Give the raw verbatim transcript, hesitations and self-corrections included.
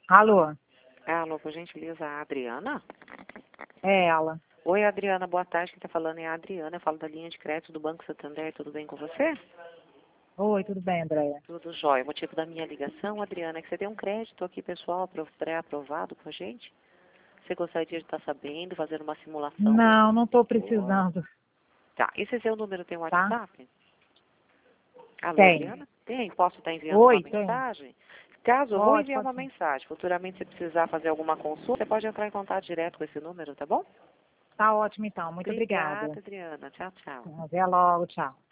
Alô? Alô, por gentileza, a Adriana? É ela. Oi, Adriana, boa tarde. Quem está falando é a Adriana. Eu falo da linha de crédito do Banco Santander. Tudo bem com você? Oi, tudo bem, Andréia? Tudo jóia. O motivo da minha ligação, Adriana, é que você tem um crédito aqui, pessoal, pré-aprovado com a gente. Você gostaria de estar sabendo, fazer uma simulação do Não, não estou valor? precisando, Tá. Esse seu número tem um tá? WhatsApp? Alô, Tem. Adriana? Tem. Posso estar enviando uma Oi, tem. mensagem? Caso eu vou Pode, enviar pode uma sim. mensagem, futuramente se precisar fazer alguma consulta, você pode entrar em contato direto com esse número, tá bom? Tá ótimo então. Muito Obrigada, obrigada. Adriana. Tchau, tchau. Até logo, tchau.